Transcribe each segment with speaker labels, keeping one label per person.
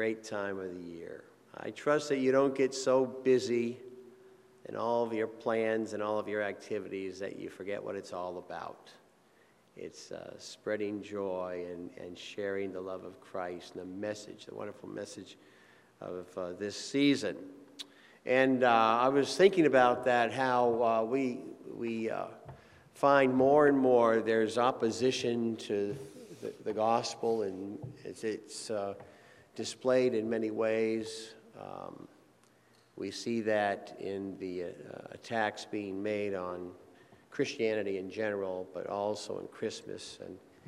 Speaker 1: great time of the year. I trust that you don't get so busy in all of your plans and all of your activities that you forget what it's all about. It's spreading joy and sharing the love of Christ and the message, the wonderful message of this season. And I was thinking about that, how we find more and more there's opposition to the gospel, and it's displayed in many ways. We see that in the attacks being made on Christianity in general, but also in Christmas.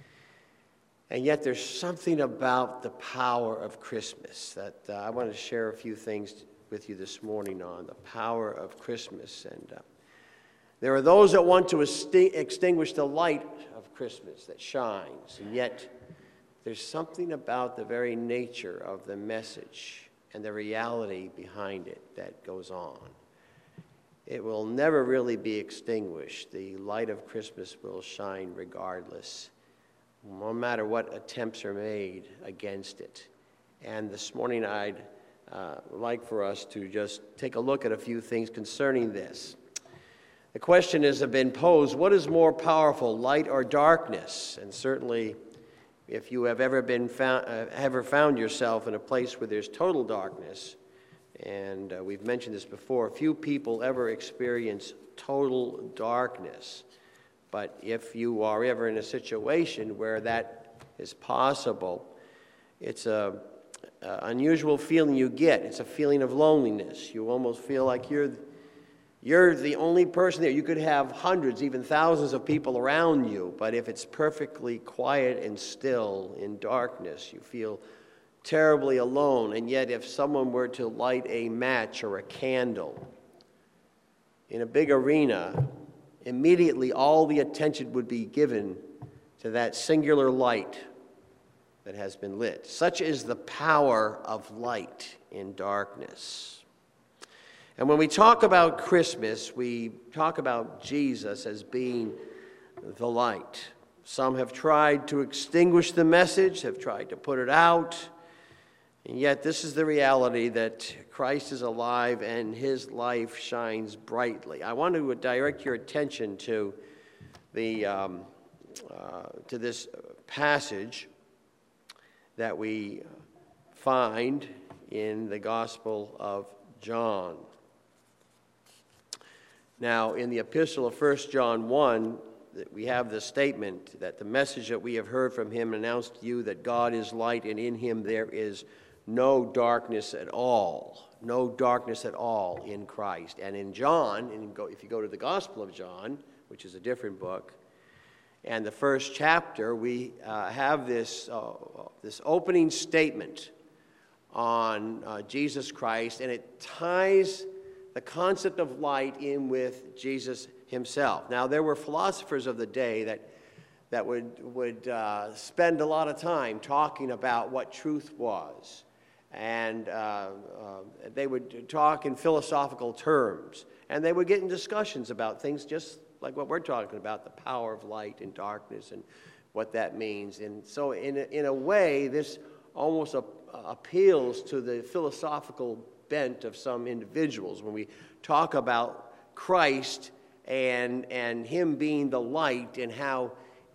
Speaker 1: And yet there's something about the power of Christmas that I want to share a few things with you this morning on the power of Christmas. And there are those that want to extinguish the light of Christmas that shines, and yet there's something about the very nature of the message and the reality behind it that goes on. It will never really be extinguished. The light of Christmas will shine regardless, no matter what attempts are made against it. And this morning I'd like for us to just take a look at a few things concerning this. The question has been posed, what is more powerful, light or darkness? And certainly, if you have ever found yourself in a place where there's total darkness, and we've mentioned this before, few people ever experience total darkness. But if you are ever in a situation where that is possible, it's an unusual feeling you get. It's a feeling of loneliness. You almost feel like you're the only person there. You could have hundreds, even thousands of people around you, but if it's perfectly quiet and still in darkness, you feel terribly alone. And yet if someone were to light a match or a candle in a big arena, immediately all the attention would be given to that singular light that has been lit. Such is the power of light in darkness. And when we talk about Christmas, we talk about Jesus as being the light. Some have tried to extinguish the message, have tried to put it out, and yet this is the reality that Christ is alive and his life shines brightly. I want to direct your attention to this passage that we find in the Gospel of John. Now, in the epistle of 1 John 1, we have the statement that the message that we have heard from him announced to you that God is light and in him there is no darkness at all. No darkness at all in Christ. And in John, if you go to the Gospel of John, which is a different book, and the first chapter, we have this opening statement on Jesus Christ, and it ties the concept of light in with Jesus himself. Now, there were philosophers of the day that would spend a lot of time talking about what truth was, and they would talk in philosophical terms, and they would get in discussions about things just like what we're talking about, the power of light and darkness and what that means. And so in a way, this almost appeals to the philosophical bent of some individuals when we talk about Christ and him being the light and how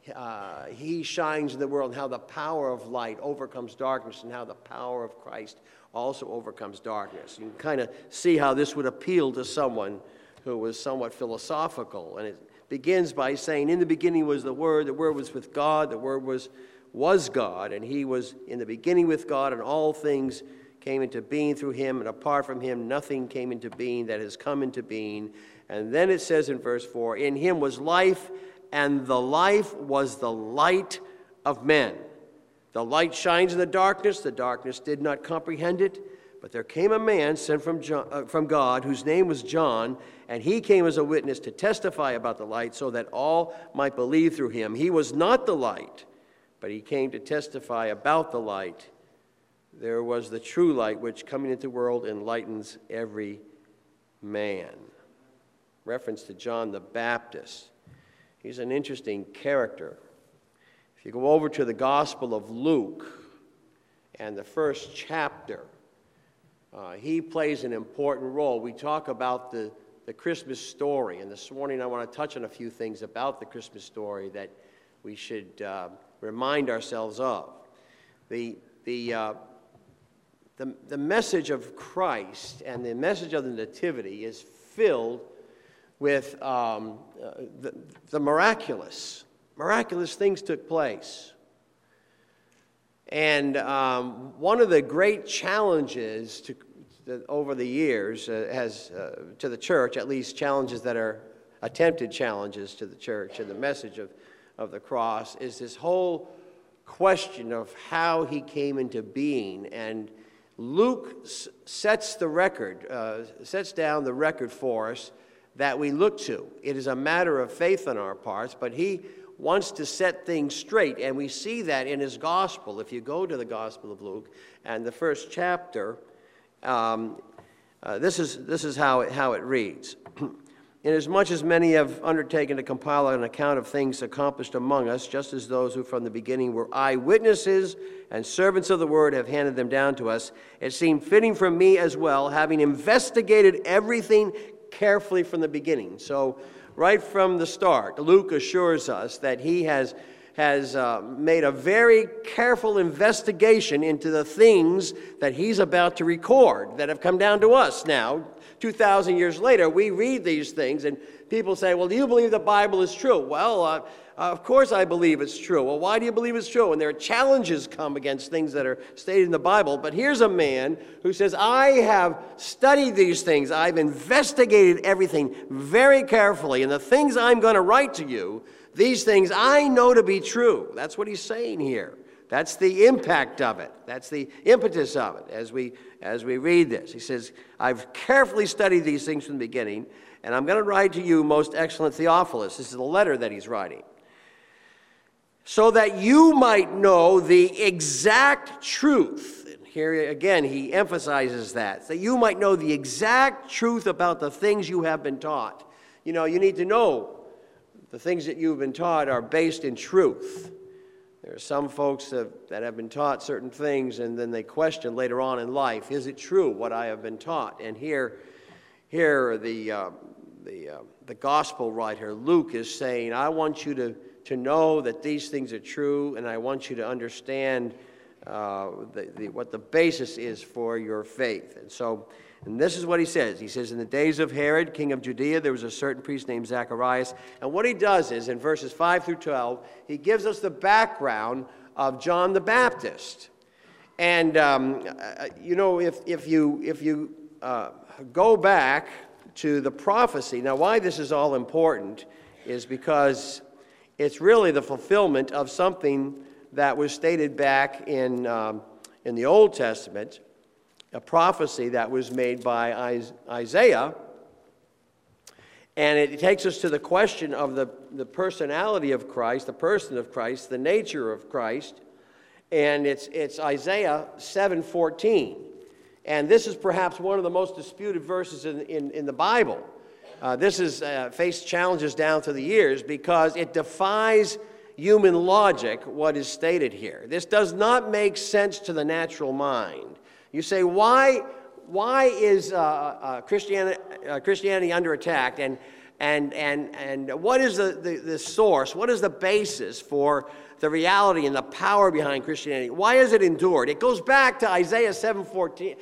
Speaker 1: he shines in the world and how the power of light overcomes darkness and how the power of Christ also overcomes darkness. You can kind of see how this would appeal to someone who was somewhat philosophical. And it begins by saying, in the beginning was the Word was with God, the Word was God, and he was in the beginning with God, and all things came into being through him, and apart from him nothing came into being that has come into being. And then it says in verse 4, in him was life, and the life was the light of men. The light shines in the darkness did not comprehend it, but there came a man sent from God, whose name was John, and he came as a witness to testify about the light, so that all might believe through him. He was not the light, but he came to testify about the light. There was the true light, which coming into the world enlightens every man. Reference to John the Baptist. He's an interesting character. If you go over to the Gospel of Luke, and the first chapter. He plays an important role. We talk about the Christmas story, and this morning I want to touch on a few things about the Christmas story that we should remind ourselves of. The message of Christ and the message of the Nativity is filled with the miraculous. Miraculous things took place. And one of the great challenges over the years to the church, at least challenges that are attempted challenges to the church and the message of the cross, is this whole question of how he came into being. And Luke sets the record, sets down the record for us that we look to. It is a matter of faith on our parts, but he wants to set things straight, and we see that in his gospel. If you go to the Gospel of Luke and the first chapter, this is how it reads. Inasmuch as many have undertaken to compile an account of things accomplished among us, just as those who from the beginning were eyewitnesses and servants of the word have handed them down to us, it seemed fitting for me as well, having investigated everything carefully from the beginning. So right from the start, Luke assures us that he has made a very careful investigation into the things that he's about to record that have come down to us now. 2,000 years later, we read these things, and people say, well, do you believe the Bible is true? Well, of course I believe it's true. Well, why do you believe it's true? And there are challenges come against things that are stated in the Bible. But here's a man who says, I have studied these things. I've investigated everything very carefully. And the things I'm going to write to you, these things I know to be true. That's what he's saying here. That's the impact of it. That's the impetus of it as we read this. He says, I've carefully studied these things from the beginning, and I'm going to write to you, most excellent Theophilus. This is the letter that he's writing. So that you might know the exact truth. And here again, he emphasizes that you might know the exact truth about the things you have been taught. You know, you need to know the things that you've been taught are based in truth. There are some folks that have been taught certain things, and then they question later on in life, is it true what I have been taught? And here the gospel writer, Luke, is saying, I want you to know that these things are true, and I want you to understand what the basis is for your faith. And this is what he says. He says, in the days of Herod, king of Judea, there was a certain priest named Zacharias. And what he does is, in verses 5 through 12, he gives us the background of John the Baptist. And, you know, if you go back to the prophecy, now why this is all important is because it's really the fulfillment of something that was stated back in the Old Testament, a prophecy that was made by Isaiah. And it takes us to the question of the personality of Christ, the person of Christ, the nature of Christ. And it's Isaiah 7:14. And this is perhaps one of the most disputed verses in the Bible. This has faced challenges down through the years because it defies human logic, what is stated here. This does not make sense to the natural mind. You say, why is Christianity under attack, and what is the source? What is the basis for the reality and the power behind Christianity? Why has it endured? It goes back to Isaiah 7:14.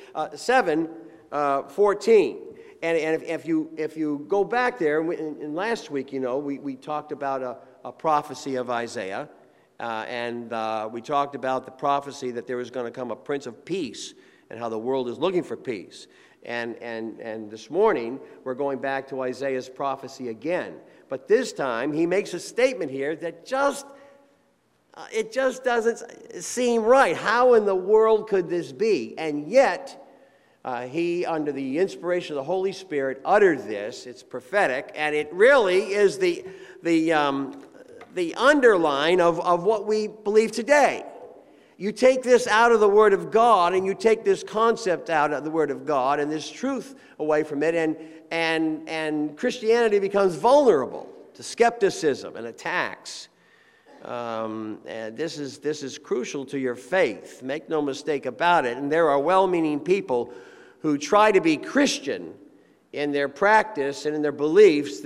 Speaker 1: And if you go back there, and last week, you know, we talked about a prophecy of Isaiah, and we talked about the prophecy that there was going to come a Prince of Peace, and how the world is looking for peace. And this morning, we're going back to Isaiah's prophecy again. But this time, he makes a statement here that it just doesn't seem right. How in the world could this be? And yet, he, under the inspiration of the Holy Spirit, uttered this. It's prophetic, and it really is the underline of what we believe today. You take this out of the Word of God, and you take this concept out of the Word of God, and this truth away from it, and Christianity becomes vulnerable to skepticism and attacks. And this is crucial to your faith. Make no mistake about it. And there are well-meaning people who try to be Christian in their practice and in their beliefs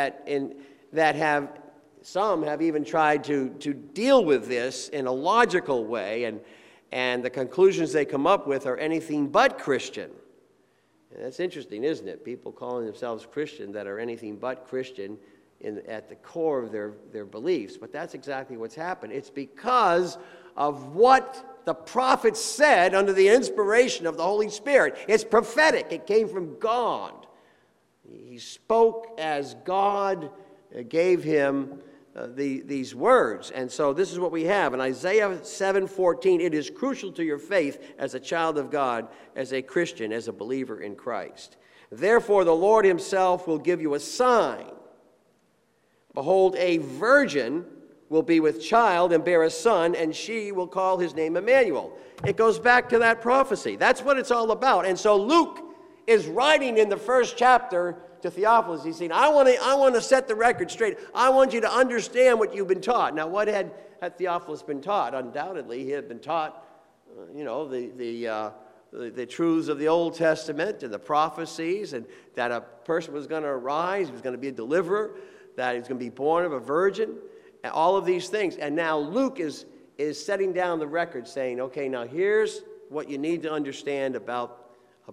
Speaker 1: some have even tried to deal with this in a logical way, and the conclusions they come up with are anything but Christian. And that's interesting, isn't it? People calling themselves Christian that are anything but Christian at the core of their beliefs. But that's exactly what's happened. It's because of what the prophet said under the inspiration of the Holy Spirit. It's prophetic. It came from God. He spoke as God gave him these words. And so this is what we have. In Isaiah 7:14, it is crucial to your faith as a child of God, as a Christian, as a believer in Christ. Therefore, the Lord himself will give you a sign. Behold, a virgin will be with child and bear a son, and she will call his name Emmanuel. It goes back to that prophecy. That's what it's all about. And so Luke is writing in the first chapter to Theophilus. He's saying, I want to set the record straight. I want you to understand what you've been taught. Now, what had Theophilus been taught? Undoubtedly, he had been taught, the truths of the Old Testament and the prophecies, and that a person was going to arise, he was going to be a deliverer, that he was going to be born of a virgin, and all of these things. And now Luke is setting down the record, saying, okay, now here's what you need to understand about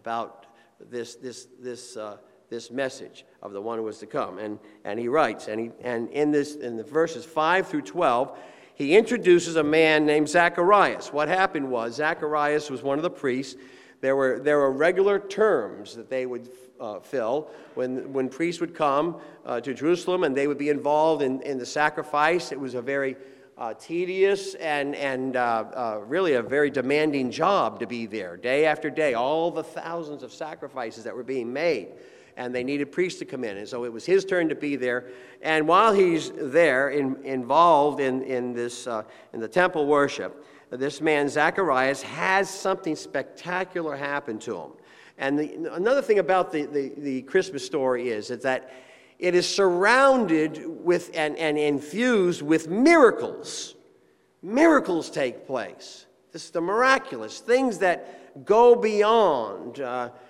Speaker 1: this message of the one who was to come. And he writes, and in the verses 5 through 12, he introduces a man named Zacharias. What happened was, Zacharias was one of the priests. There were regular terms that they would fill when priests would come to Jerusalem, and they would be involved in the sacrifice. It was a very tedious and really a very demanding job to be there, day after day, all the thousands of sacrifices that were being made. And they needed priests to come in. And so it was his turn to be there. And while he's there, involved in the temple worship, this man, Zacharias, has something spectacular happen to him. And another thing about the Christmas story is that it is surrounded with and infused with miracles. Miracles take place. This is the miraculous, things that go beyond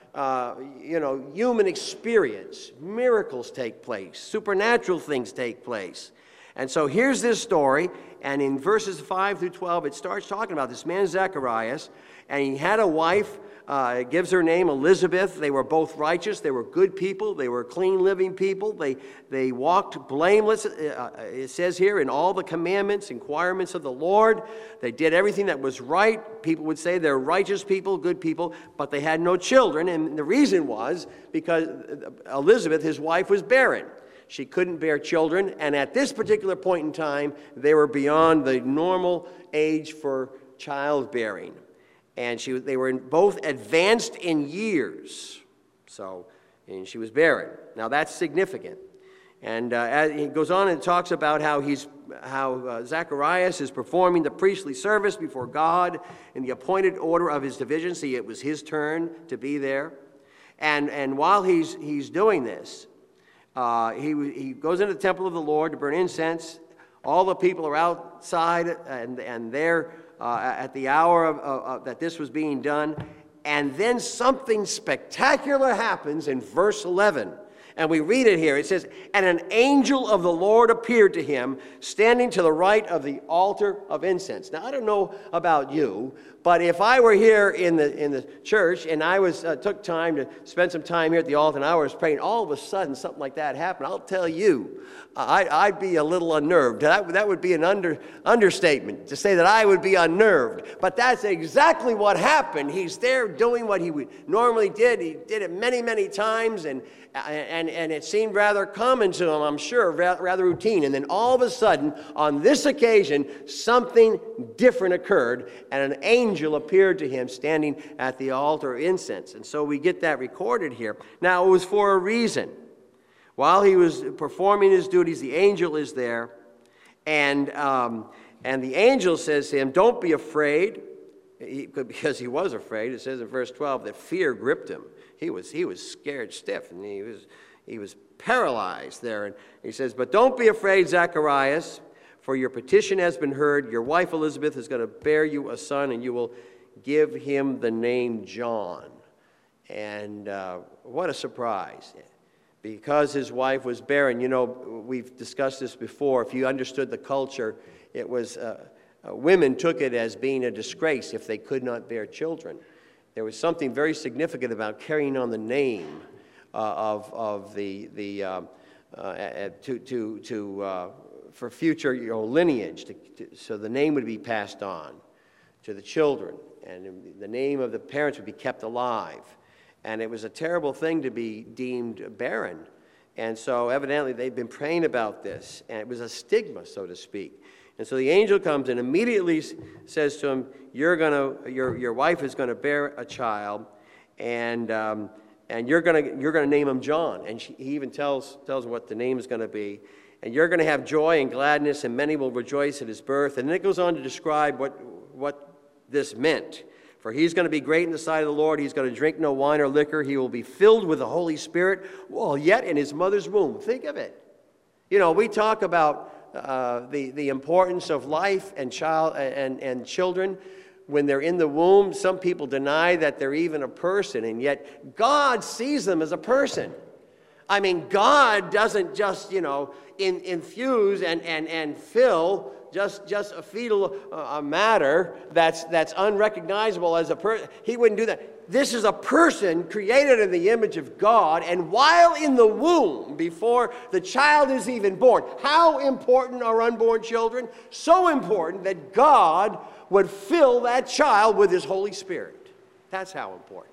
Speaker 1: human experience. Miracles take place. Supernatural things take place. And so here's this story, and in verses 5 through 12, it starts talking about this man Zacharias, and he had a wife, gives her name Elizabeth. They were both righteous. They were good people. They were clean living people. They walked blameless, it says here, in all the commandments, requirements of the Lord. They did everything that was right. People would say they're righteous people, good people, but they had no children. And the reason was because Elizabeth, his wife, was barren. She couldn't bear children, and at this particular point in time, they were beyond the normal age for childbearing. And they were both advanced in years. And she was barren. Now that's significant. And as he goes on and talks about how Zacharias is performing the priestly service before God in the appointed order of his division. See, it was his turn to be there. And while he's doing this, he goes into the temple of the Lord to burn incense. All the people are outside, and they're at the hour that this was being done. And then something spectacular happens in verse 11. And we read it here. It says, and an angel of the Lord appeared to him, standing to the right of the altar of incense. Now, I don't know about you, but if I were here in the church and I took time to spend some time here at the altar and I was praying, all of a sudden something like that happened, I'll tell you, I'd be a little unnerved. That would be an understatement to say that I would be unnerved. But that's exactly what happened. He's there doing what he normally did. He did it many, many times, and it seemed rather common to him, I'm sure, rather routine. And then all of a sudden, on this occasion, something different occurred, and an angel appeared to him standing at the altar of incense. And so we get that recorded here. Now, it was for a reason. While he was performing his duties, the angel is there, and the angel says to him, don't be afraid, because he was afraid. It says in verse 12 that fear gripped him. He was scared stiff, and he was paralyzed there. And he says, but don't be afraid, Zacharias, For your petition has been heard. Your wife Elizabeth is going to bear you a son, and you will give him the name John. And what a surprise. Because his wife was barren. You know, we've discussed this before. If you understood the culture, it was women took it as being a disgrace if they could not bear children. There was something very significant about carrying on the name of for future lineage, so the name would be passed on to the children, and the name of the parents would be kept alive. And it was a terrible thing to be deemed barren. And so evidently they'd been praying about this, and it was a stigma, so to speak. And so the angel comes and immediately says to him, your wife is going to bear a child, and you're going to name him John. And he even tells him what the name is going to be. And you're going to have joy and gladness, and many will rejoice at his birth. And then it goes on to describe what this meant. For he's going to be great in the sight of the Lord. He's going to drink no wine or liquor. He will be filled with the Holy Spirit while yet in his mother's womb. Think of it. You know, we talk about the importance of life and children when they're in the womb. Some people deny that they're even a person, and yet God sees them as a person. I mean, God doesn't just, infuse and fill just a fetal matter that's unrecognizable as a person. He wouldn't do that. This is a person created in the image of God, and while in the womb, before the child is even born. How important are unborn children? So important that God would fill that child with his Holy Spirit. That's how important.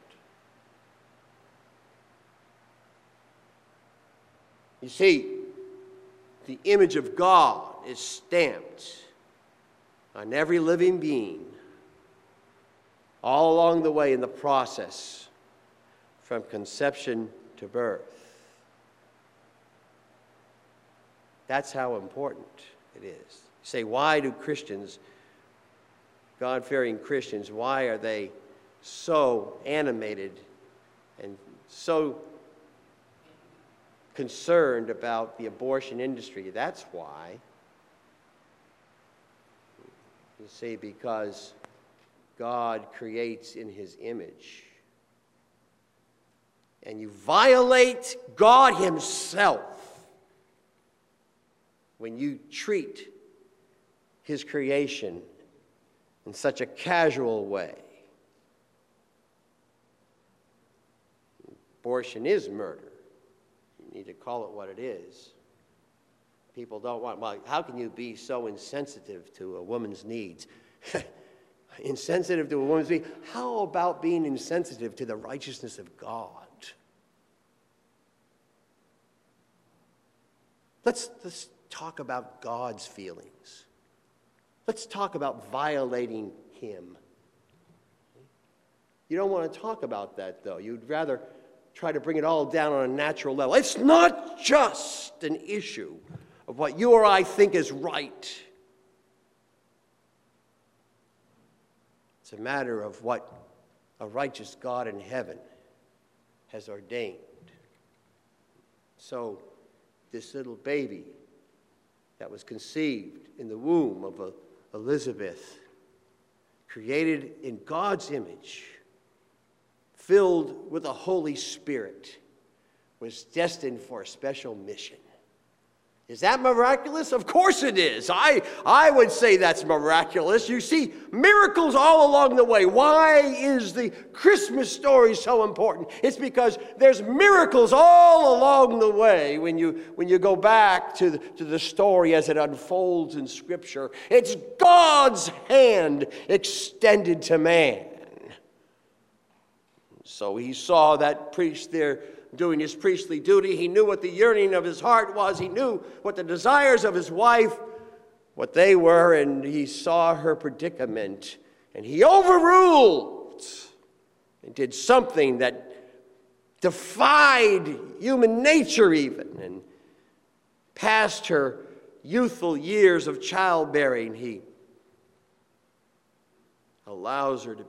Speaker 1: You see, the image of God is stamped on every living being all along the way in the process from conception to birth. That's how important it is. You say, why do Christians, God-fearing Christians, why are they so animated and so concerned about the abortion industry? That's why. You see, because God creates in his image. And you violate God himself when you treat his creation in such a casual way. Abortion is murder. You need to call it what it is. People don't want, well, how can you be so insensitive to a woman's needs? Insensitive to a woman's needs? How about being insensitive to the righteousness of God? Let's talk about God's feelings. Let's talk about violating him. You don't want to talk about that, though. You'd rather try to bring it all down on a natural level. It's not just an issue of what you or I think is right. It's a matter of what a righteous God in heaven has ordained. So, this little baby that was conceived in the womb of Elizabeth, created in God's image, filled with the Holy Spirit, was destined for a special mission. Is that miraculous? Of course it is. I would say that's miraculous. You see miracles all along the way. Why is the Christmas story so important? It's because there's miracles all along the way when you go back to the story as it unfolds in Scripture. It's God's hand extended to man. So he saw that priest there doing his priestly duty. He knew what the yearning of his heart was. He knew what the desires of his wife, what they were, and he saw her predicament. And he overruled and did something that defied human nature even. And past her youthful years of childbearing, he allows her to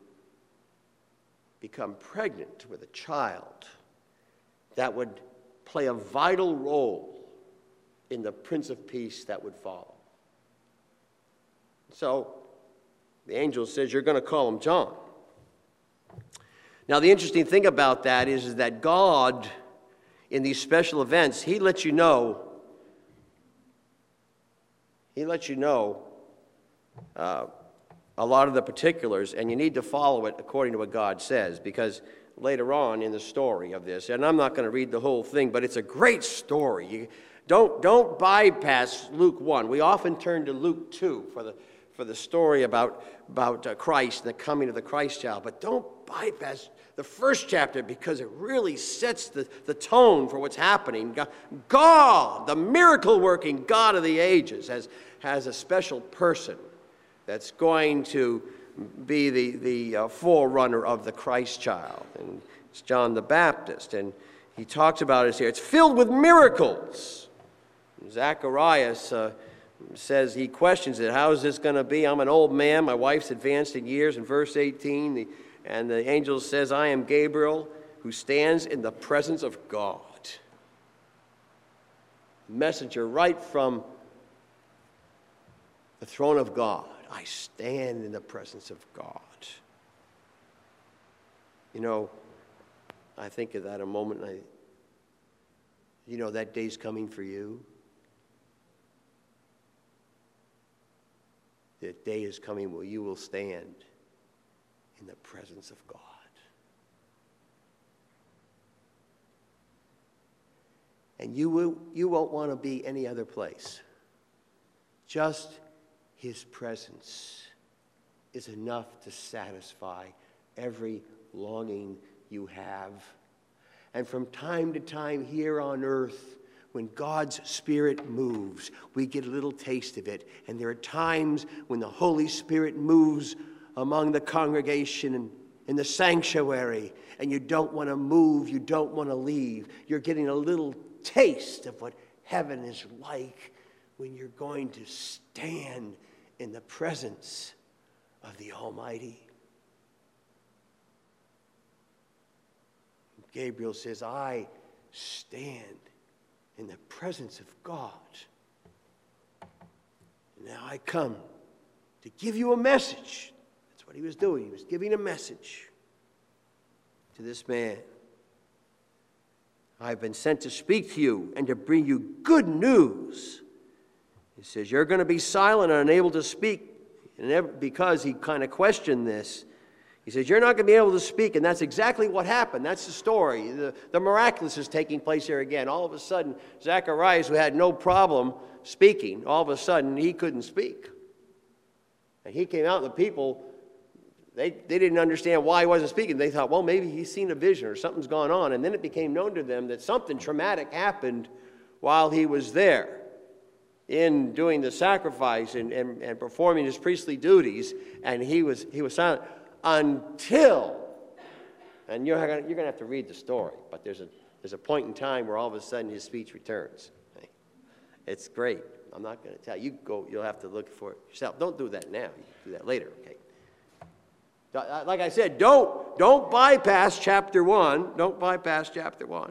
Speaker 1: become pregnant with a child that would play a vital role in the Prince of Peace that would follow. So the angel says, you're going to call him John. Now, the interesting thing about that is that God, in these special events, he lets you know a lot of the particulars, and you need to follow it according to what God says, because later on in the story of this, and I'm not going to read the whole thing, but it's a great story. Don't bypass Luke 1. We often turn to Luke 2 for the story about Christ and the coming of the Christ child, but don't bypass the first chapter, because it really sets the tone for what's happening. God, the miracle-working God of the ages, has a special person that's going to be the forerunner of the Christ child. And it's John the Baptist, and he talks about it here. It's filled with miracles. Zacharias says, he questions it. How is this going to be? I'm an old man. My wife's advanced in years. In verse 18, and the angel says, I am Gabriel, who stands in the presence of God. Messenger right from the throne of God. I stand in the presence of God. You know, I think of that a moment, and that day's coming for you. That day is coming where you will stand in the presence of God. And you won't want to be any other place. Just his presence is enough to satisfy every longing you have. And from time to time here on earth, when God's Spirit moves, we get a little taste of it. And there are times when the Holy Spirit moves among the congregation and in the sanctuary, and you don't want to move, you don't want to leave. You're getting a little taste of what heaven is like when you're going to stand in the presence of the Almighty. Gabriel says, I stand in the presence of God. And now I come to give you a message. That's what he was doing. He was giving a message to this man. I've been sent to speak to you and to bring you good news. He says, you're going to be silent and unable to speak. And because he kind of questioned this, he says, you're not going to be able to speak. And that's exactly what happened. That's the story. The miraculous is taking place here again. All of a sudden, Zacharias, who had no problem speaking, all of a sudden he couldn't speak. And he came out, and the people, they didn't understand why he wasn't speaking. They thought, well, maybe he's seen a vision or something's gone on. And then it became known to them that something traumatic happened while he was there in doing the sacrifice and performing his priestly duties. And he was silent until, and you're going to have to read the story, but there's a point in time where all of a sudden his speech returns. It's great. I'm not going to tell you. You'll have to look for it yourself. Don't do that now. You can do that later, okay? Like I said, don't bypass chapter 1. Don't bypass chapter 1.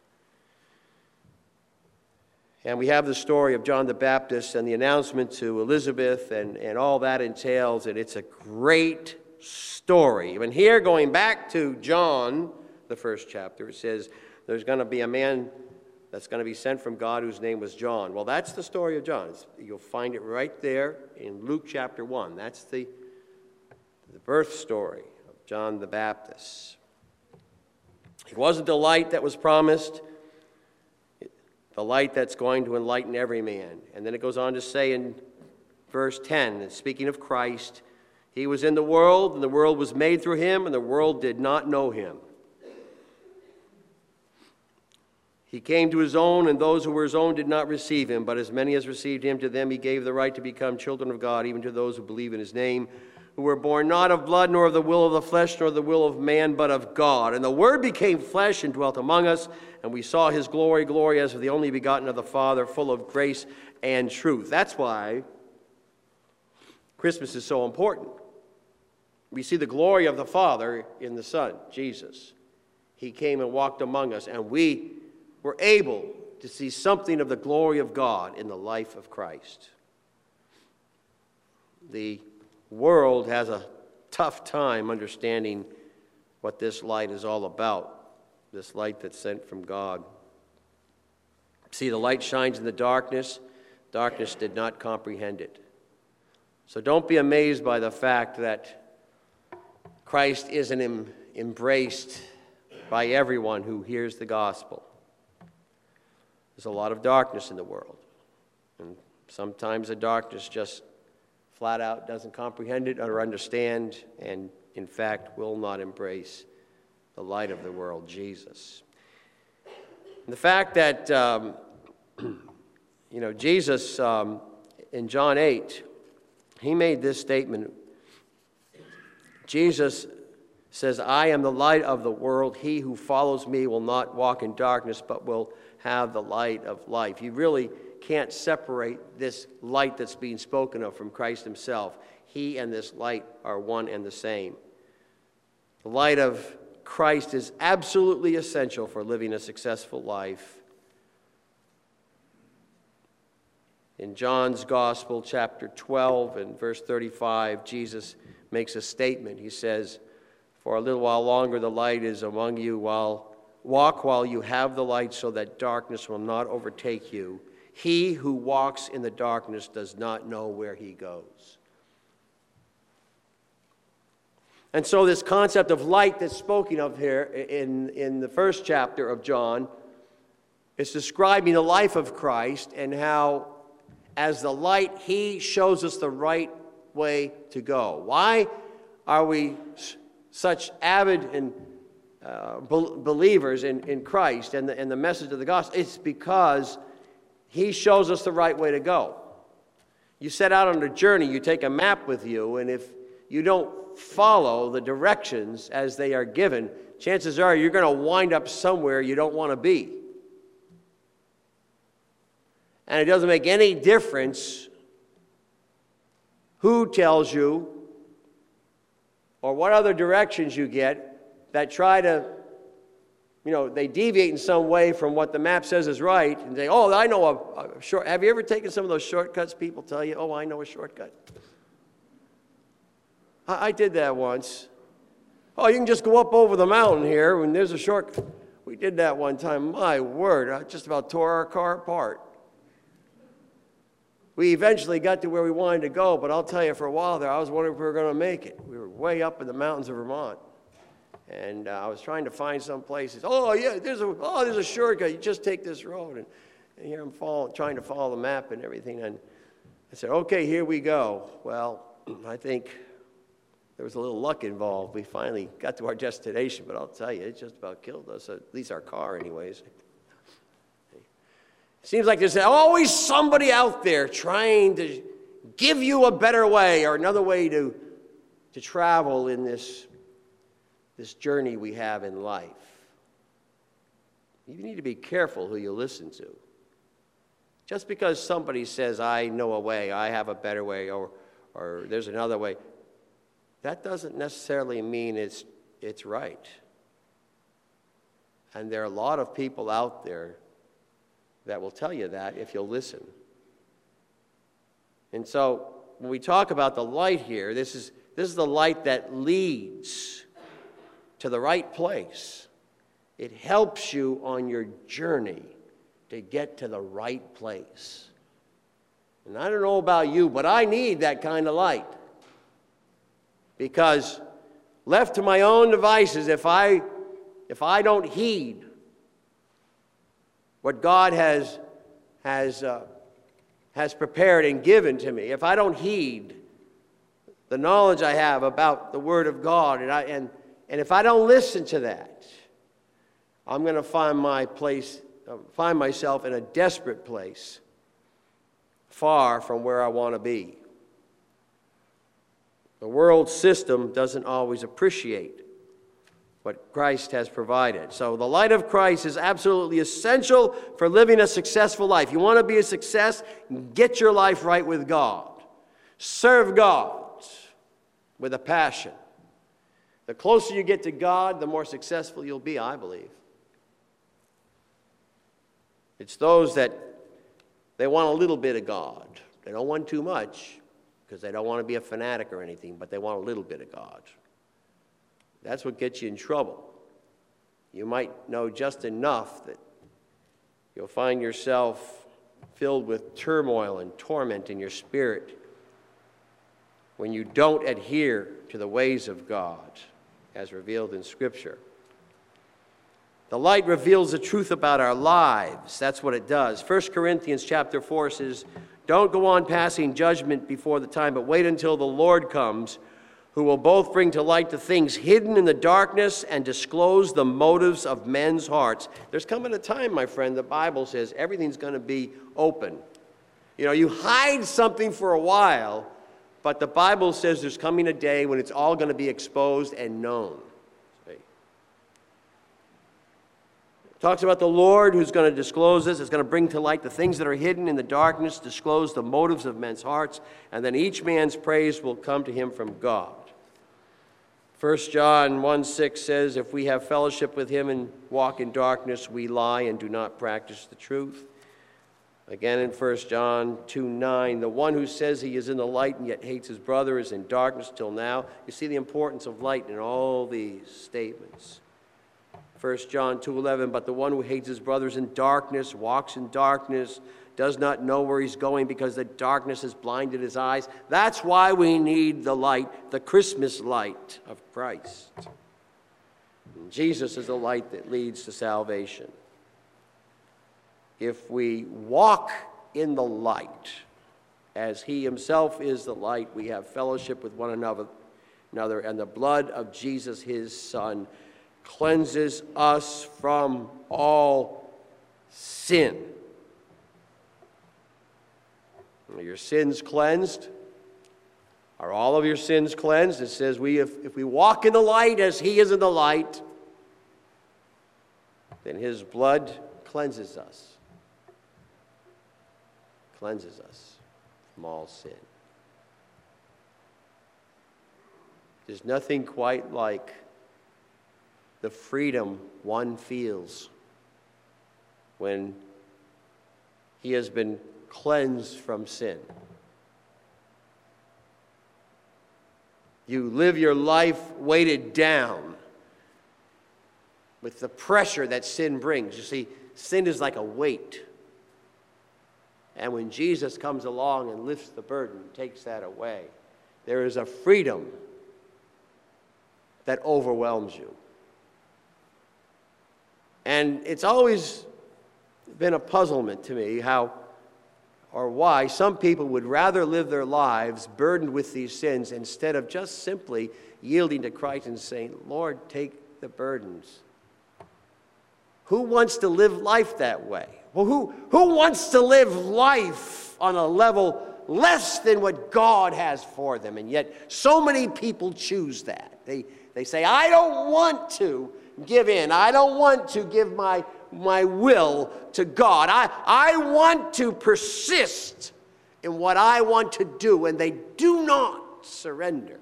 Speaker 1: And we have the story of John the Baptist and the announcement to Elizabeth and all that entails, and it's a great story. And here, going back to John, the first chapter, it says there's going to be a man that's going to be sent from God whose name was John. Well, that's the story of John. You'll find it right there in Luke chapter 1. That's the birth story of John the Baptist. He wasn't the light that was promised, the light that's going to enlighten every man. And then it goes on to say in verse 10, speaking of Christ, he was in the world, and the world was made through him, and the world did not know him. He came to his own, and those who were his own did not receive him. But as many as received him, to them he gave the right to become children of God, even to those who believe in his name, who were born not of blood, nor of the will of the flesh, nor the will of man, but of God. And the Word became flesh and dwelt among us, and we saw his glory, glory as of the only begotten of the Father, full of grace and truth. That's why Christmas is so important. We see the glory of the Father in the Son, Jesus. He came and walked among us, and we were able to see something of the glory of God in the life of Christ. The world has a tough time understanding what this light is all about, this light that's sent from God. See, the light shines in the darkness. Darkness did not comprehend it. So don't be amazed by the fact that Christ isn't embraced by everyone who hears the gospel. There's a lot of darkness in the world. And sometimes the darkness just flat out doesn't comprehend it or understand, and in fact will not embrace the light of the world, Jesus. And the fact that, Jesus, in John 8, he made this statement. Jesus says, I am the light of the world. He who follows me will not walk in darkness, but will have the light of life. You really can't separate this light that's being spoken of from Christ himself. He and this light are one and the same. The light of Christ is absolutely essential for living a successful life. In John's Gospel, chapter 12 and verse 35, Jesus makes a statement. He says, for a little while longer the light is among you, walk while you have the light, so that darkness will not overtake you. He who walks in the darkness does not know where he goes. And so this concept of light that's spoken of here in the first chapter of John is describing the life of Christ and how, as the light, he shows us the right way to go. Why are we such avid and believers in Christ and the message of the gospel? It's because he shows us the right way to go. You set out on a journey, you take a map with you, and if you don't follow the directions as they are given, chances are you're going to wind up somewhere you don't want to be. And it doesn't make any difference who tells you or what other directions you get that try to, they deviate in some way from what the map says is right, and say, oh, I know a short. Have you ever taken some of those shortcuts people tell you, oh, I know a shortcut? I did that once. Oh, you can just go up over the mountain here when there's a shortcut. We did that one time. My word, I just about tore our car apart. We eventually got to where we wanted to go, but I'll tell you, for a while there, I was wondering if we were going to make it. We were way up in the mountains of Vermont, and I was trying to find some places. Oh, yeah, there's a shortcut. You just take this road. And here I'm trying to follow the map and everything. And I said, okay, here we go. Well, I think there was a little luck involved. We finally got to our destination, but I'll tell you, it just about killed us, at least our car anyways. Seems like there's always somebody out there trying to give you a better way or another way to travel in this journey we have in life. You need to be careful who you listen to. Just because somebody says, I know a way, I have a better way, or there's another way, that doesn't necessarily mean it's right. And there are a lot of people out there that will tell you that if you'll listen. And so when we talk about the light here, this is the light that leads to the right place. It helps you on your journey to get to the right place. And I don't know about you, but I need that kind of light. Because left to my own devices, if I don't heed what God has prepared and given to me, if I don't heed the knowledge I have about the Word of God, and if I don't listen to that, I'm going to find myself in a desperate place, far from where I want to be. The world system doesn't always appreciate what Christ has provided. So the light of Christ is absolutely essential for living a successful life. You want to be a success? Get your life right with God. Serve God with a passion. The closer you get to God, the more successful you'll be, I believe. It's those that they want a little bit of God. They don't want too much, because they don't want to be a fanatic or anything, but they want a little bit of God. That's what gets you in trouble. You might know just enough that you'll find yourself filled with turmoil and torment in your spirit when you don't adhere to the ways of God as revealed in Scripture. The light reveals the truth about our lives. That's what it does. 1 Corinthians chapter 4 says, "Don't go on passing judgment before the time, but wait until the Lord comes, who will both bring to light the things hidden in the darkness and disclose the motives of men's hearts." There's coming a time, my friend, the Bible says everything's going to be open. You know, you hide something for a while, but the Bible says there's coming a day when it's all going to be exposed and known. Talks about the Lord who's going to disclose this. It's going to bring to light the things that are hidden in the darkness, disclose the motives of men's hearts, and then each man's praise will come to him from God. 1 John 1:6 says, "If we have fellowship with him and walk in darkness, we lie and do not practice the truth." Again in 1 John 2:9, "The one who says he is in the light and yet hates his brother is in darkness till now." You see the importance of light in all these statements. 1 John 2:11, "But the one who hates his brother is in darkness, walks in darkness, does not know where he's going because the darkness has blinded his eyes." That's why we need the light, the Christmas light of Christ. And Jesus is the light that leads to salvation. If we walk in the light, as he himself is the light, we have fellowship with one another, and the blood of Jesus, his Son, cleanses us from all sin. Are your sins cleansed? Are all of your sins cleansed? It says if we walk in the light as he is in the light, then his blood cleanses us. Cleanses us from all sin. There's nothing quite like the freedom one feels when he has been cleansed from sin. You live your life weighted down with the pressure that sin brings. You see, sin is like a weight. And when Jesus comes along and lifts the burden, takes that away, there is a freedom that overwhelms you. And it's always been a puzzlement to me how or why some people would rather live their lives burdened with these sins instead of just simply yielding to Christ and saying, "Lord, take the burdens." Who wants to live life that way? Well, who wants to live life on a level less than what God has for them? And yet so many people choose that. They say, "I don't want to give in. I don't want to give my will to God. I want to persist in what I want to do," and they do not surrender.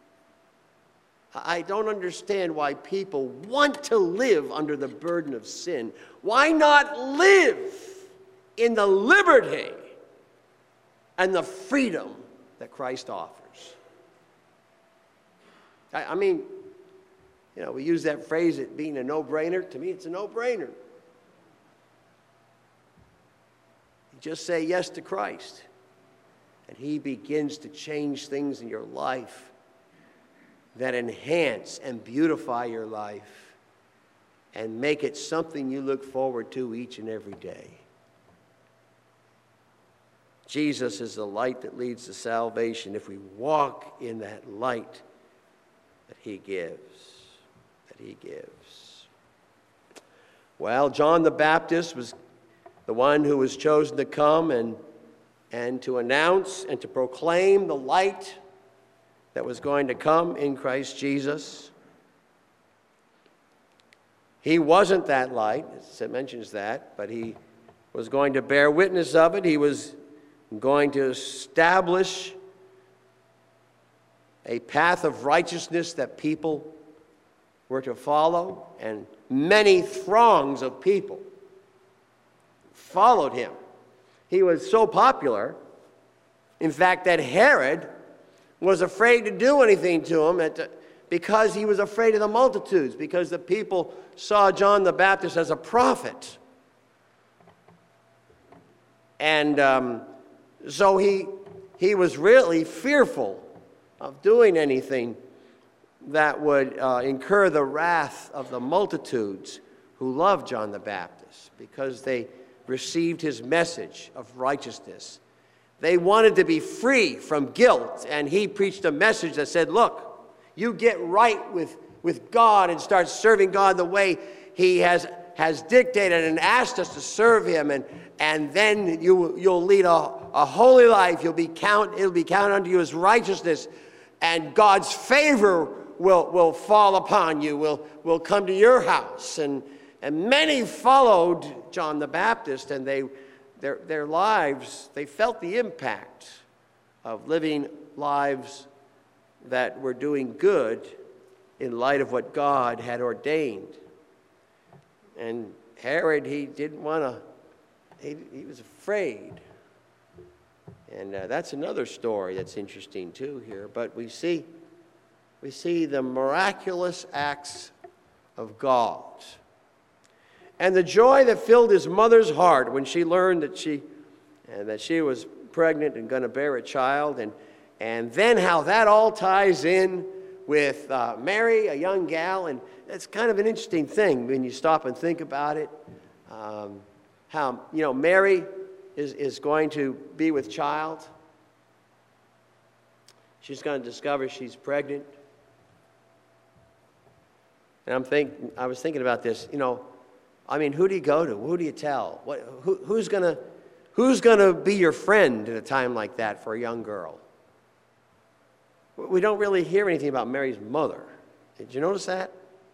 Speaker 1: I don't understand why people want to live under the burden of sin. Why not live in the liberty and the freedom that Christ offers? I mean, you know, we use that phrase, it being a no-brainer. To me, it's a no-brainer. You just say yes to Christ, and he begins to change things in your life that enhance and beautify your life and make it something you look forward to each and every day. Jesus is the light that leads to salvation if we walk in that light that he gives. Well, John the Baptist was the one who was chosen to come and to announce and to proclaim the light that was going to come in Christ Jesus. He wasn't that light, it mentions that, but he was going to bear witness of it. He was going to establish a path of righteousness that people were to follow, and many throngs of people followed him. He was so popular, in fact, that Herod was afraid to do anything to him because he was afraid of the multitudes, because the people saw John the Baptist as a prophet. And so he was really fearful of doing anything that would incur the wrath of the multitudes who loved John the Baptist, because they received his message of righteousness. They wanted to be free from guilt, and he preached a message that said, look, you get right with God and start serving God the way he has dictated and asked us to serve him, and then you'll lead a holy life. It'll be counted unto you as righteousness, and God's favor will fall upon you, will come to your house. And many followed John the Baptist, and their lives, they felt the impact of living lives that were doing good in light of what God had ordained. And Herod, he didn't want to, he was afraid. And that's another story that's interesting too here. But we see the miraculous acts of God. And the joy that filled his mother's heart when she learned that she was pregnant and going to bear a child, and then how that all ties in with Mary, a young gal. And it's kind of an interesting thing when you stop and think about it. How, Mary is going to be with child. She's going to discover she's pregnant. And I was thinking about this, who do you go to? Who do you tell? Who's gonna be your friend at a time like that for a young girl? We don't really hear anything about Mary's mother. Did you notice that?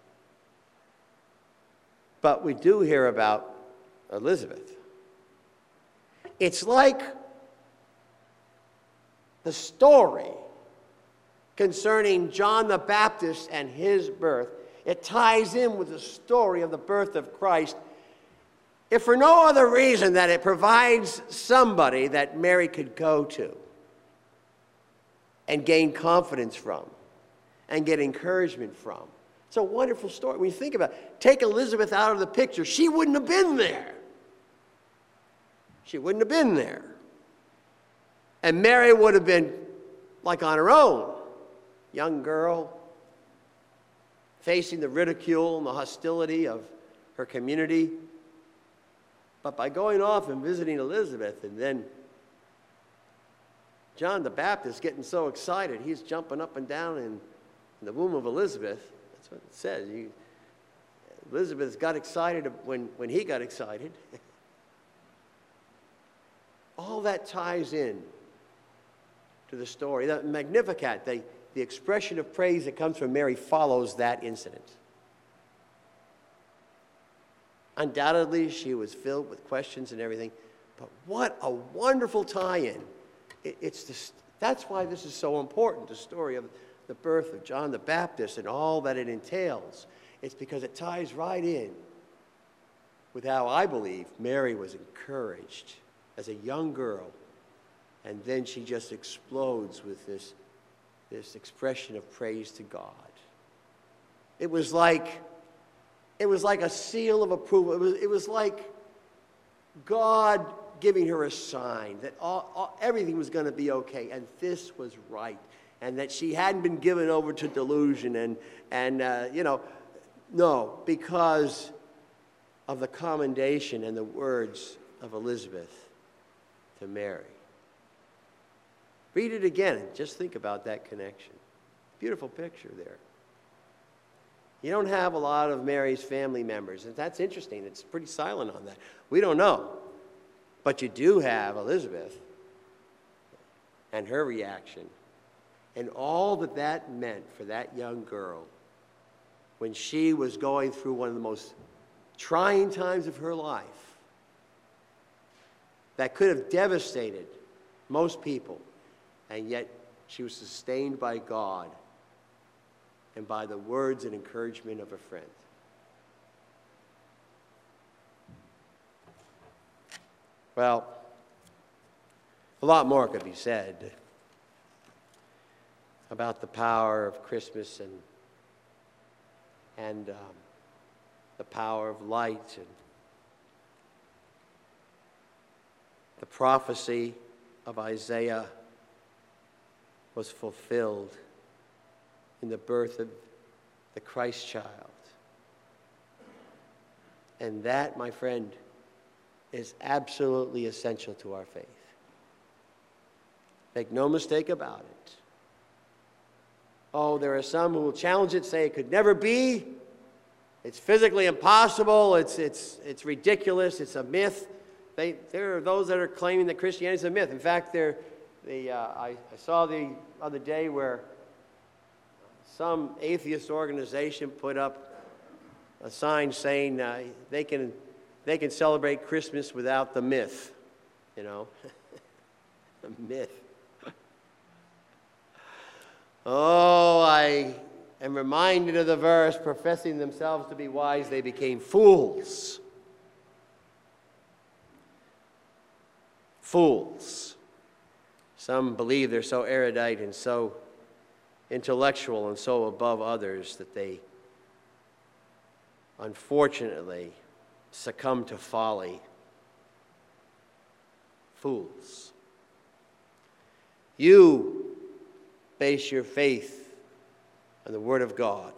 Speaker 1: But we do hear about Elizabeth. It's like the story concerning John the Baptist and his birth. It ties in with the story of the birth of Christ, if for no other reason that it provides somebody that Mary could go to and gain confidence from and get encouragement from. It's a wonderful story. When you think about it, take Elizabeth out of the picture, she wouldn't have been there. She wouldn't have been there. And Mary would have been like on her own, young girl, facing the ridicule and the hostility of her community. But by going off and visiting Elizabeth, and then John the Baptist getting so excited, he's jumping up and down in the womb of Elizabeth. That's what it says. Elizabeth got excited when he got excited. All that ties in to the story. The Magnificat, the expression of praise that comes from Mary, follows that incident. Undoubtedly, she was filled with questions and everything, but what a wonderful tie-in. That's why this is so important, the story of the birth of John the Baptist and all that it entails. It's because it ties right in with how I believe Mary was encouraged as a young girl, and then she just explodes with this expression of praise to God. It was like a seal of approval. It was like God giving her a sign that everything was going to be okay, and this was right, and that she hadn't been given over to delusion, no, because of the commendation and the words of Elizabeth to Mary. Read it again and just think about that connection. Beautiful picture there. You don't have a lot of Mary's family members, and that's interesting. It's pretty silent on that. We don't know. But you do have Elizabeth and her reaction and all that meant for that young girl when she was going through one of the most trying times of her life that could have devastated most people, and yet she was sustained by God and by the words and encouragement of a friend. Well, a lot more could be said. about the power of Christmas and the power of light, and the prophecy of Isaiah was fulfilled in the birth of the Christ child. And that, my friend, is absolutely essential to our faith. Make no mistake about it. Oh, there are some who will challenge it, say it could never be. It's physically impossible. It's ridiculous. It's a myth. There are those that are claiming that Christianity is a myth. In fact, I saw the other day where some atheist organization put up a sign saying they can celebrate Christmas without the myth, you know. The myth. Oh, I am reminded of the verse, professing themselves to be wise, they became fools. Fools. Some believe they're so erudite and so intellectual and so above others that they unfortunately succumb to folly. Fools. You base your faith on the Word of God.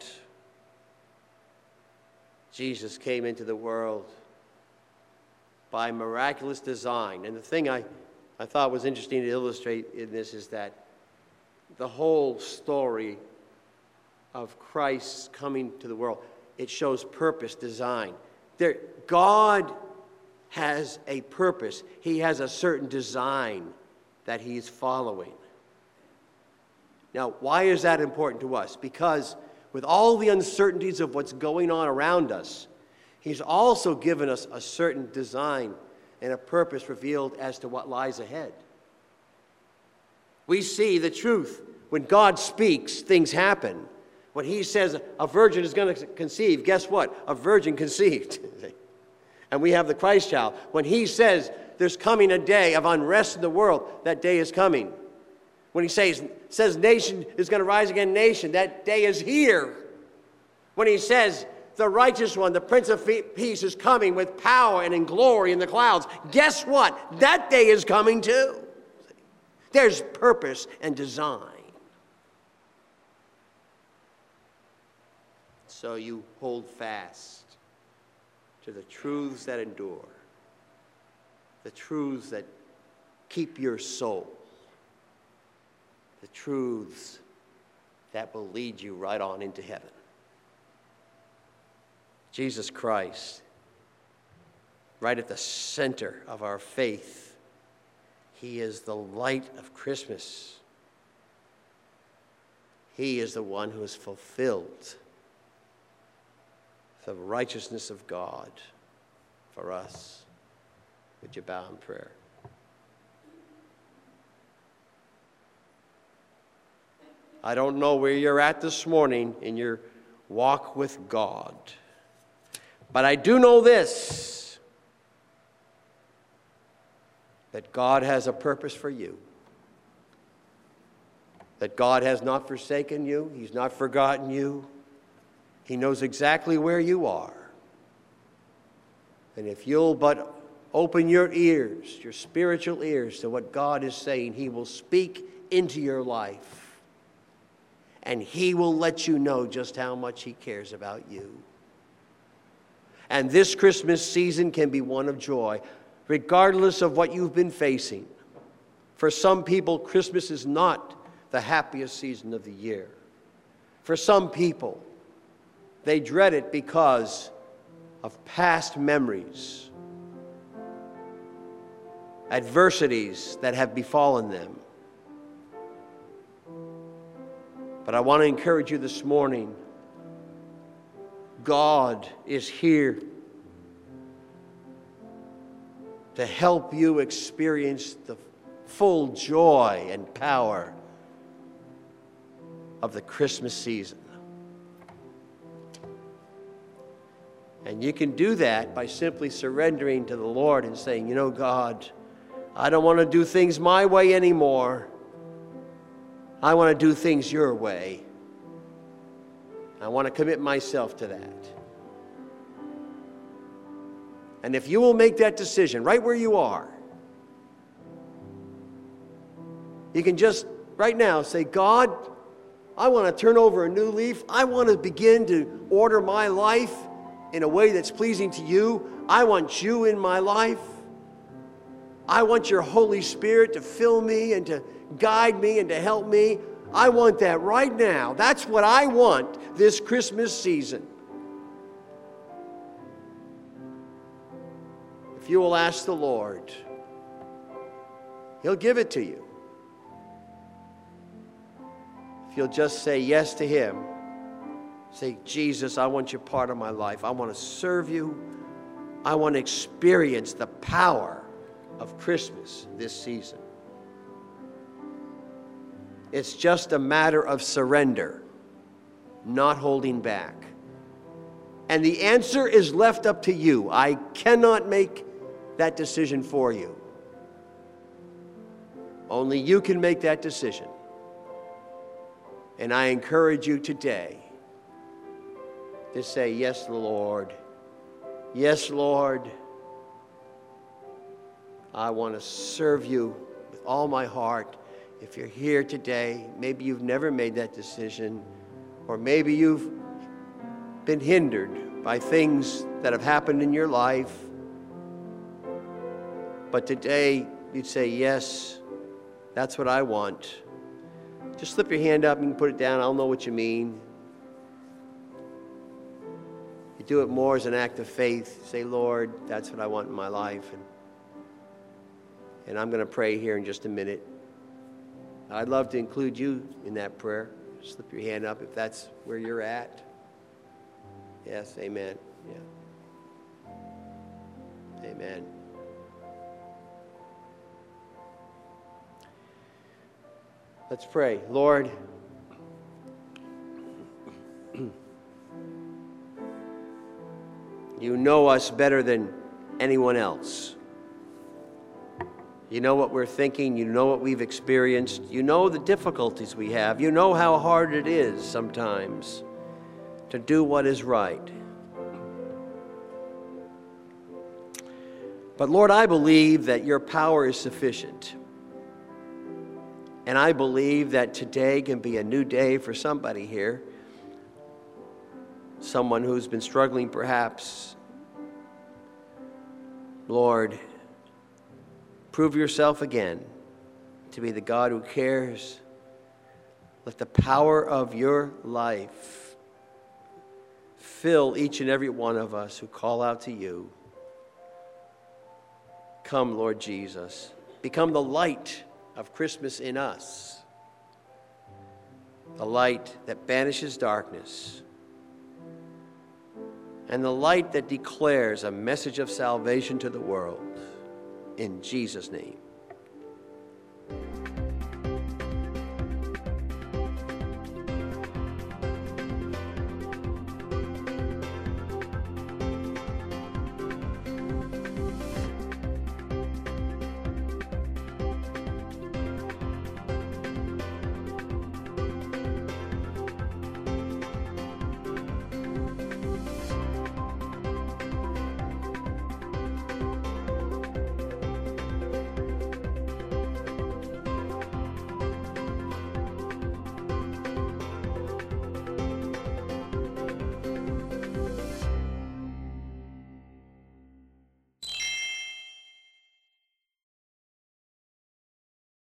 Speaker 1: Jesus came into the world by miraculous design. And the thing I thought was interesting to illustrate in this is that the whole story of Christ coming to the world, it shows purpose, design. God has a purpose. He has a certain design that he's following. Now, why is that important to us? Because with all the uncertainties of what's going on around us, he's also given us a certain design and a purpose revealed as to what lies ahead. We see the truth. When God speaks, things happen. When he says a virgin is going to conceive, guess what? A virgin conceived. And we have the Christ child. When he says there's coming a day of unrest in the world, that day is coming. When he says nation is going to rise against nation, that day is here. When he says the righteous one, the Prince of Peace, is coming with power and in glory in the clouds, guess what? That day is coming too. There's purpose and design. So you hold fast to the truths that endure, the truths that keep your soul, the truths that will lead you right on into heaven. Jesus Christ, right at the center of our faith, he is the light of Christmas. He is the one who has fulfilled the righteousness of God for us. Would you bow in prayer? I don't know where you're at this morning in your walk with God, but I do know this, that God has a purpose for you, that God has not forsaken you, he's not forgotten you. He knows exactly where you are. And if you'll but open your ears, your spiritual ears, to what God is saying, he will speak into your life. And he will let you know just how much he cares about you. And this Christmas season can be one of joy, regardless of what you've been facing. For some people, Christmas is not the happiest season of the year. For some people, they dread it because of past memories, adversities that have befallen them. But I want to encourage you this morning, God is here to help you experience the full joy and power of the Christmas season. And you can do that by simply surrendering to the Lord and saying, you know, God, I don't want to do things my way anymore. I want to do things your way. I want to commit myself to that. And if you will make that decision right where you are, you can just right now say, God, I want to turn over a new leaf. I want to begin to order my life in a way that's pleasing to you. I want you in my life. I want your Holy Spirit to fill me and to guide me and to help me. I want that right now. That's what I want this Christmas season. If you will ask the Lord, He'll give it to you. If you'll just say yes to Him, say, Jesus, I want you part of my life. I want to serve you. I want to experience the power of Christmas this season. It's just a matter of surrender, not holding back. And the answer is left up to you. I cannot make that decision for you. Only you can make that decision. And I encourage you today to say, yes, Lord. Yes, Lord. I want to serve you with all my heart. If you're here today, maybe you've never made that decision, or maybe you've been hindered by things that have happened in your life. But today, you'd say, yes, that's what I want. Just slip your hand up and put it down. I'll know what you mean. You do it more as an act of faith. Say, Lord, that's what I want in my life. And I'm going to pray here in just a minute. I'd love to include you in that prayer. Slip your hand up if that's where you're at. Yes, amen. Yeah. Amen. Let's pray. Lord, you know us better than anyone else. You know what we're thinking. You know what we've experienced. You know the difficulties we have. You know how hard it is sometimes to do what is right. But Lord, I believe that your power is sufficient. And I believe that today can be a new day for somebody here. Someone who's been struggling perhaps. Lord, prove yourself again to be the God who cares. Let the power of your life fill each and every one of us who call out to you. Come, Lord Jesus. Become the light of Christmas in us. The light that banishes darkness. And the light that declares a message of salvation to the world. In Jesus' name.